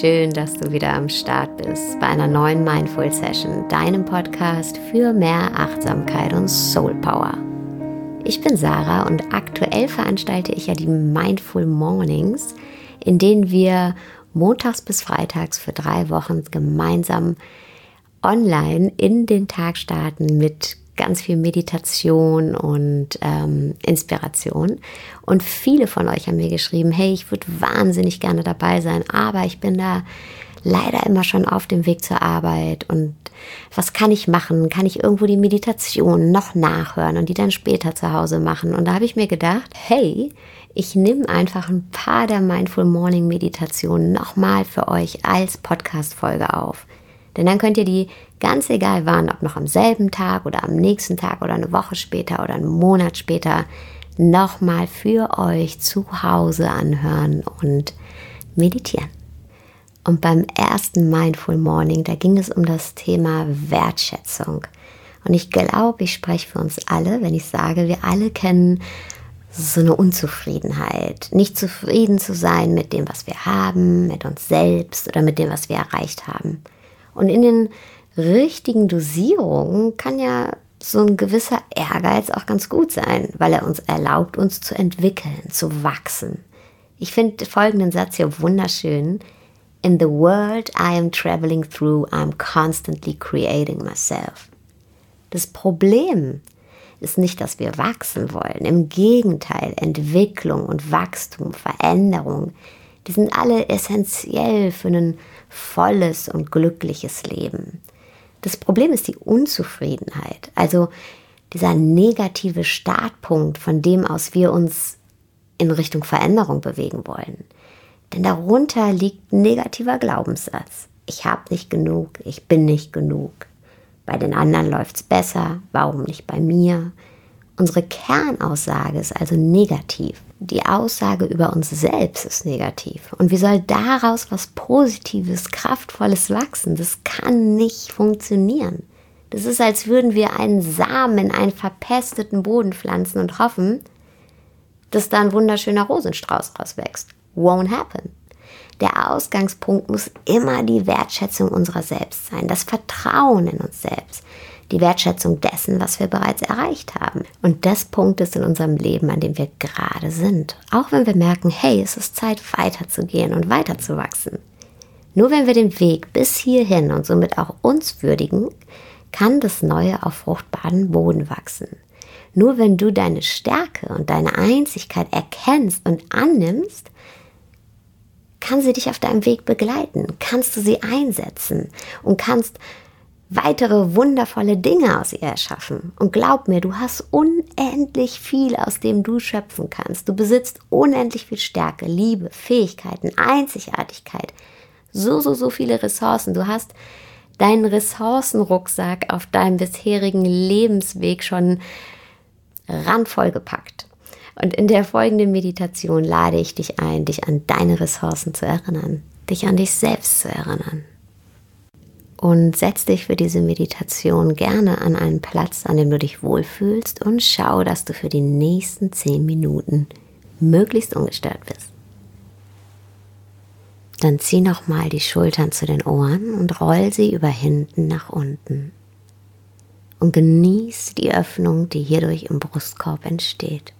schön, dass du wieder am Start bist bei einer neuen Mindful Session, deinem Podcast für mehr Achtsamkeit und Soul Power. Ich bin Sarah und aktuell veranstalte ich ja die Mindful Mornings, in denen wir montags bis freitags für 3 Wochen gemeinsam online in den Tag starten mit ganz viel Meditation und Inspiration. Und viele von euch haben mir geschrieben, hey, ich würde wahnsinnig gerne dabei sein, aber ich bin da leider immer schon auf dem Weg zur Arbeit. Und was kann ich machen? Kann ich irgendwo die Meditation noch nachhören und die dann später zu Hause machen? Und da habe ich mir gedacht, hey, ich nehme einfach ein paar der Mindful Morning Meditationen nochmal für euch als Podcast-Folge auf. Denn dann könnt ihr die, ganz egal wann, ob noch am selben Tag oder am nächsten Tag oder eine Woche später oder einen Monat später, nochmal für euch zu Hause anhören und meditieren. Und beim ersten Mindful Morning, da ging es um das Thema Wertschätzung. Und ich glaube, ich spreche für uns alle, wenn ich sage, wir alle kennen so eine Unzufriedenheit. Nicht zufrieden zu sein mit dem, was wir haben, mit uns selbst oder mit dem, was wir erreicht haben. Und in den richtigen Dosierungen kann ja so ein gewisser Ehrgeiz auch ganz gut sein, weil er uns erlaubt, uns zu entwickeln, zu wachsen. Ich finde folgenden Satz hier wunderschön. In the world I am traveling through, I'm constantly creating myself. Das Problem ist nicht, dass wir wachsen wollen. Im Gegenteil, Entwicklung und Wachstum, Veränderung, die sind alle essentiell für ein volles und glückliches Leben. Das Problem ist die Unzufriedenheit, also dieser negative Startpunkt, von dem aus wir uns in Richtung Veränderung bewegen wollen. Denn darunter liegt ein negativer Glaubenssatz. Ich habe nicht genug, ich bin nicht genug. Bei den anderen läuft es besser, warum nicht bei mir? Unsere Kernaussage ist also negativ. Die Aussage über uns selbst ist negativ. Und wie soll daraus was Positives, Kraftvolles wachsen? Das kann nicht funktionieren. Das ist, als würden wir einen Samen in einen verpesteten Boden pflanzen und hoffen, dass da ein wunderschöner Rosenstrauß rauswächst. Won't happen. Der Ausgangspunkt muss immer die Wertschätzung unserer selbst sein, das Vertrauen in uns selbst. Die Wertschätzung dessen, was wir bereits erreicht haben. Und das Punkt ist in unserem Leben, an dem wir gerade sind. Auch wenn wir merken, hey, es ist Zeit, weiterzugehen und weiterzuwachsen. Nur wenn wir den Weg bis hierhin und somit auch uns würdigen, kann das Neue auf fruchtbaren Boden wachsen. Nur wenn du deine Stärke und deine Einzigkeit erkennst und annimmst, kann sie dich auf deinem Weg begleiten, kannst du sie einsetzen und kannst weitere wundervolle Dinge aus ihr erschaffen. Und glaub mir, du hast unendlich viel, aus dem du schöpfen kannst. Du besitzt unendlich viel Stärke, Liebe, Fähigkeiten, Einzigartigkeit. So viele Ressourcen. Du hast deinen Ressourcenrucksack auf deinem bisherigen Lebensweg schon randvoll gepackt. Und in der folgenden Meditation lade ich dich ein, dich an deine Ressourcen zu erinnern, dich an dich selbst zu erinnern. Und setz dich für diese Meditation gerne an einen Platz, an dem du dich wohlfühlst und schau, dass du für die nächsten 10 Minuten möglichst ungestört bist. Dann zieh nochmal die Schultern zu den Ohren und roll sie über hinten nach unten. Und genieß die Öffnung, die hierdurch im Brustkorb entsteht.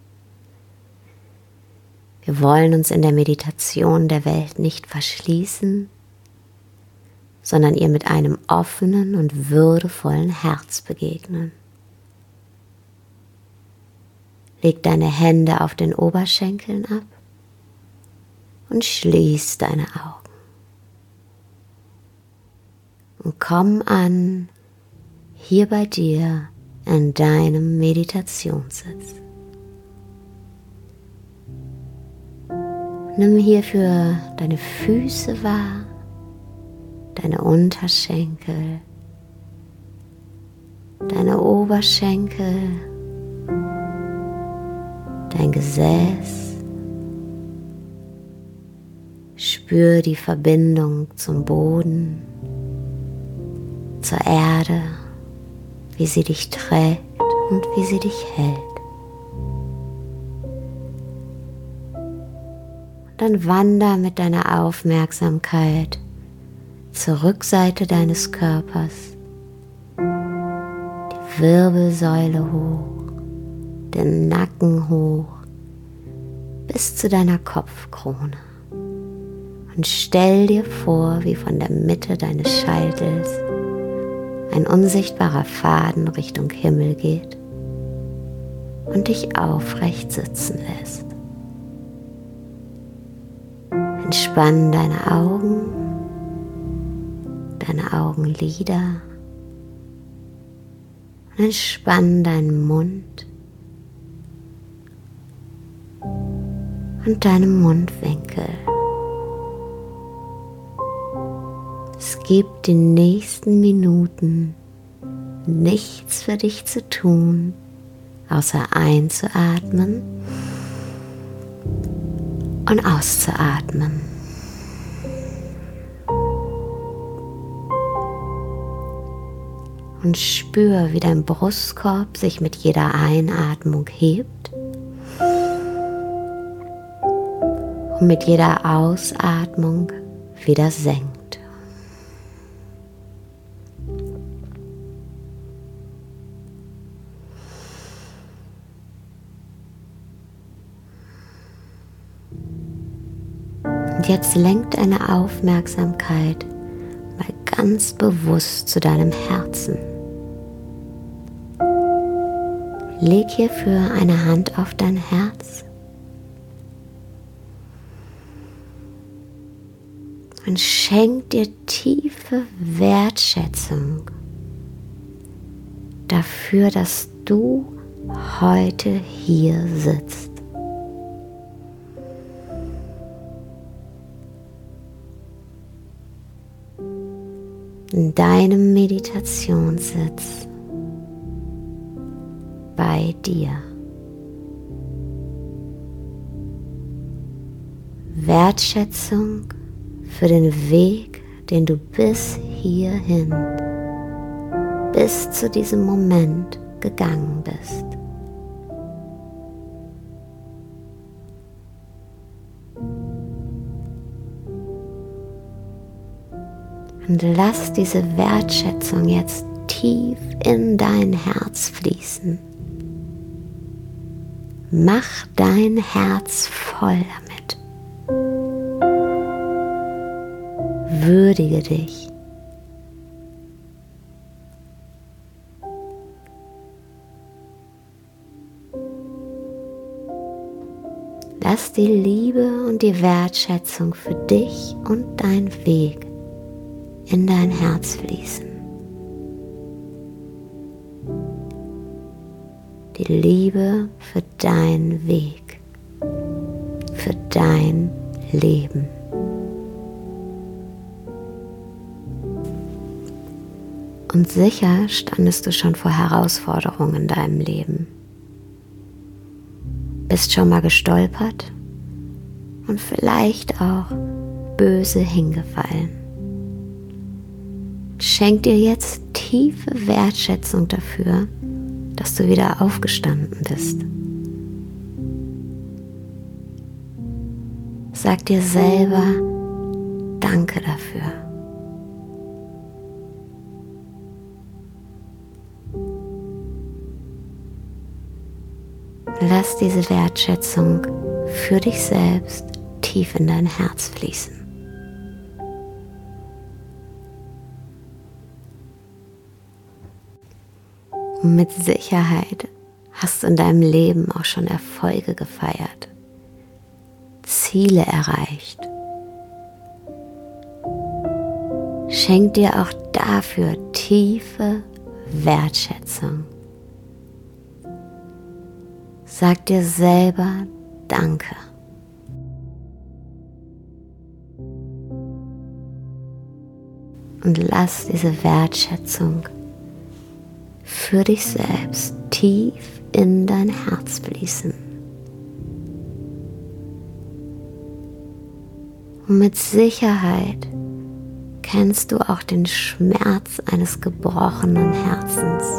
Wir wollen uns in der Meditation der Welt nicht verschließen, sondern ihr mit einem offenen und würdevollen Herz begegnen. Leg deine Hände auf den Oberschenkeln ab und schließ deine Augen. Und komm an, hier bei dir in deinem Meditationssitz. Nimm hierfür deine Füße wahr, deine Unterschenkel, deine Oberschenkel, dein Gesäß. Spür die Verbindung zum Boden, zur Erde, wie sie dich trägt und wie sie dich hält. Dann wander mit deiner Aufmerksamkeit zur Rückseite deines Körpers, die Wirbelsäule hoch, den Nacken hoch, bis zu deiner Kopfkrone. Und stell dir vor, wie von der Mitte deines Scheitels ein unsichtbarer Faden Richtung Himmel geht und dich aufrecht sitzen lässt. Entspann deine Augen, deine Augenlider und entspann deinen Mund und deine Mundwinkel. Es gibt die nächsten Minuten nichts für dich zu tun, außer einzuatmen und auszuatmen. Und spür, wie dein Brustkorb sich mit jeder Einatmung hebt und mit jeder Ausatmung wieder senkt. Und jetzt lenk deine Aufmerksamkeit mal ganz bewusst zu deinem Herzen. Leg hierfür eine Hand auf dein Herz und schenk dir tiefe Wertschätzung dafür, dass du heute hier sitzt. In deinem Meditationssitz bei dir. Wertschätzung für den Weg, den du bis hierhin, bis zu diesem Moment gegangen bist. Und lass diese Wertschätzung jetzt tief in dein Herz fließen. Mach dein Herz voll damit. Würdige dich. Lass die Liebe und die Wertschätzung für dich und deinen Weg in dein Herz fließen. Die Liebe für deinen Weg, für dein Leben. Und sicher standest du schon vor Herausforderungen in deinem Leben. Bist schon mal gestolpert und vielleicht auch böse hingefallen. Schenk dir jetzt tiefe Wertschätzung dafür, dass du wieder aufgestanden bist. Sag dir selber Danke dafür. Lass diese Wertschätzung für dich selbst tief in dein Herz fließen. Und mit Sicherheit hast du in deinem Leben auch schon Erfolge gefeiert, Ziele erreicht. Schenk dir auch dafür tiefe Wertschätzung. Sag dir selber Danke. Und lass diese Wertschätzung für dich selbst tief in dein Herz fließen. Und mit Sicherheit kennst du auch den Schmerz eines gebrochenen Herzens.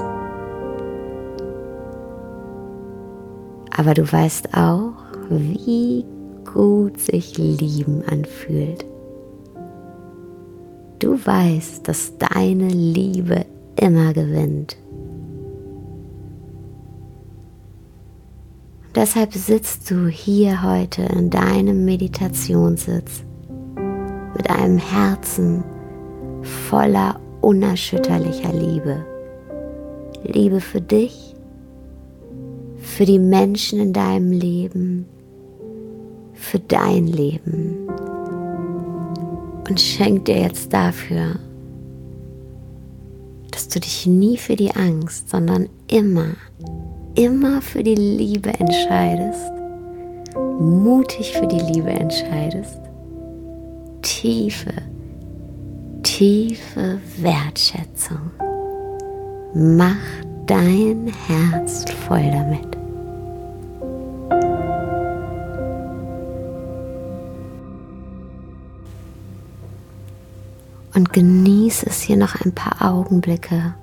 Aber du weißt auch, wie gut sich Lieben anfühlt. Du weißt, dass deine Liebe immer gewinnt. Und deshalb sitzt du hier heute in deinem Meditationssitz mit einem Herzen voller unerschütterlicher Liebe. Liebe für dich, für die Menschen in deinem Leben, für dein Leben. Und schenk dir jetzt dafür, dass du dich nie für die Angst, sondern immer für die Liebe entscheidest, mutig für die Liebe entscheidest, tiefe Wertschätzung. Mach dein Herz voll damit. Und genieße es hier noch ein paar Augenblicke,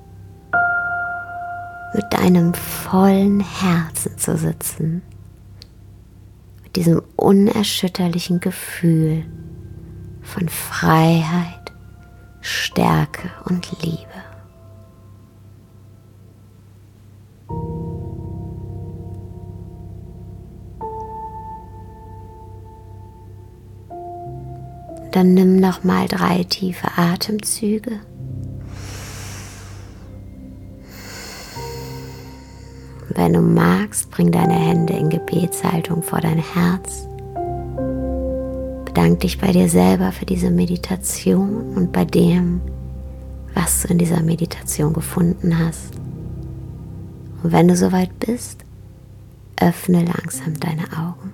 mit deinem vollen Herzen zu sitzen, mit diesem unerschütterlichen Gefühl von Freiheit, Stärke und Liebe. Dann nimm noch mal 3 tiefe Atemzüge. Wenn du magst, bring deine Hände in Gebetshaltung vor dein Herz. Bedank dich bei dir selber für diese Meditation und bei dem, was du in dieser Meditation gefunden hast. Und wenn du soweit bist, öffne langsam deine Augen.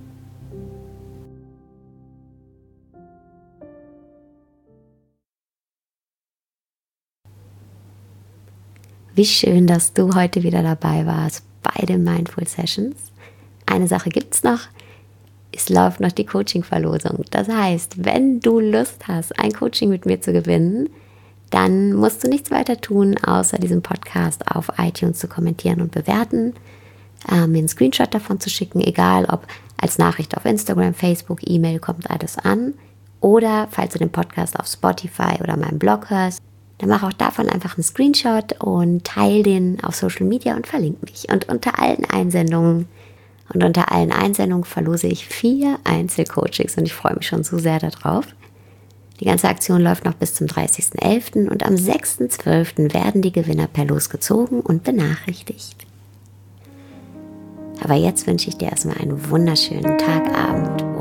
Wie schön, dass du heute wieder dabei warst bei den Mindful Sessions. Eine Sache gibt's noch. Es läuft noch die Coaching-Verlosung. Das heißt, wenn du Lust hast, ein Coaching mit mir zu gewinnen, dann musst du nichts weiter tun, außer diesen Podcast auf iTunes zu kommentieren und bewerten, mir einen Screenshot davon zu schicken, egal ob als Nachricht auf Instagram, Facebook, E-Mail, kommt alles an. Oder falls du den Podcast auf Spotify oder meinem Blog hörst, dann mach auch davon einfach einen Screenshot und teile den auf Social Media und verlinke mich. Und unter allen Einsendungen verlose ich 4 Einzelcoachings und ich freue mich schon so sehr darauf. Die ganze Aktion läuft noch bis zum 30.11. und am 6.12. werden die Gewinner per Los gezogen und benachrichtigt. Aber jetzt wünsche ich dir erstmal einen wunderschönen Tag, Abend